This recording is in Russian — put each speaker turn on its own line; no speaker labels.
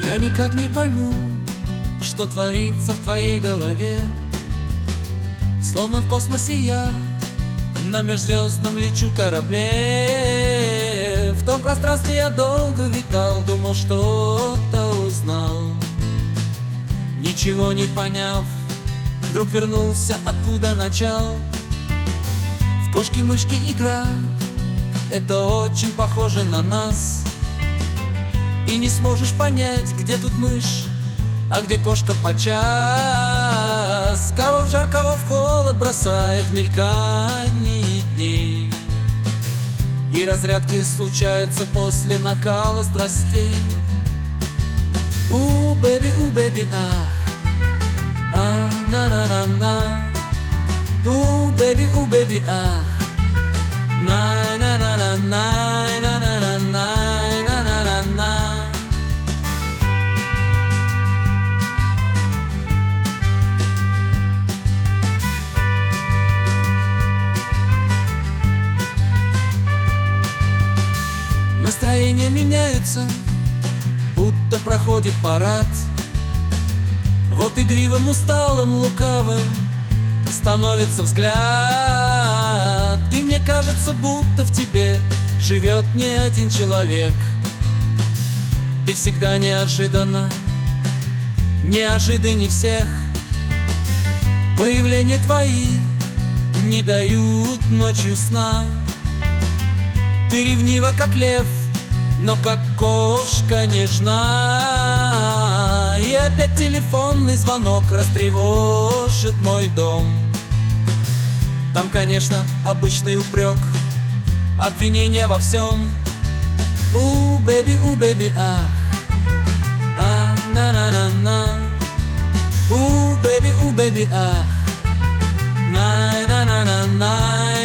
Я никак не пойму, что творится в твоей голове. Словно в космосе я на межзвездном лечу корабле. В том пространстве я долго витал, думал, что-то узнал. Ничего не поняв, вдруг вернулся, откуда начал. В кошки-мышки игра, это очень похоже на нас. И не сможешь понять, где тут мышь, а где кошка подчас. Кого в жар, кого в холод бросает мелькание дней. И разрядки случаются после накала страстей. Бэби, на-на-на-на. Бэби, на-на-на-на-на-на-на-на-на-на. Настроения меняются, будто проходит парад. Вот игривым, усталым, лукавым становится взгляд. И мне кажется, будто в тебе живет не один человек. И всегда неожиданно, неожиданнее всех. Появления твои не дают ночью сна. Ты ревнива, как лев, но как кошка нежна. И опять телефонный звонок растревожит мой дом. Там, конечно, обычный упрек, обвинение во всем. Бэби, на-на-на-на. Бэби, на-на-на-на.